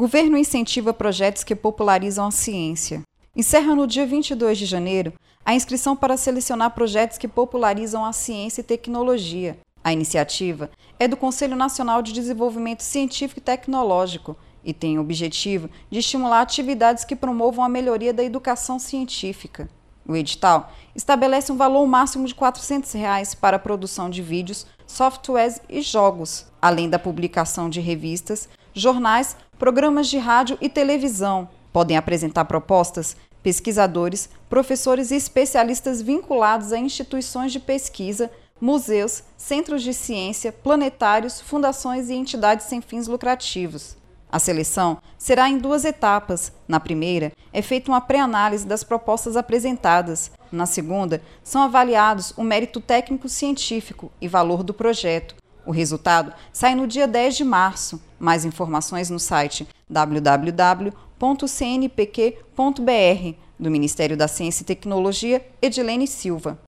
Governo incentiva projetos que popularizam a ciência. Encerra no dia 22 de janeiro a inscrição para selecionar projetos que popularizam a ciência e tecnologia. A iniciativa é do Conselho Nacional de Desenvolvimento Científico e Tecnológico e tem o objetivo de estimular atividades que promovam a melhoria da educação científica. O edital estabelece um valor máximo de R$ 400 para a produção de vídeos, softwares e jogos, além da publicação de revistas, jornais, programas de rádio e televisão. Podem apresentar propostas pesquisadores, professores e especialistas vinculados a instituições de pesquisa, museus, centros de ciência, planetários, fundações e entidades sem fins lucrativos. A seleção será em 2 etapas. Na primeira, é feita uma pré-análise das propostas apresentadas. Na segunda, são avaliados o mérito técnico-científico e valor do projeto. O resultado sai no dia 10 de março. Mais informações no site www.cnpq.br. Do Ministério da Ciência e Tecnologia, Edilene Silva.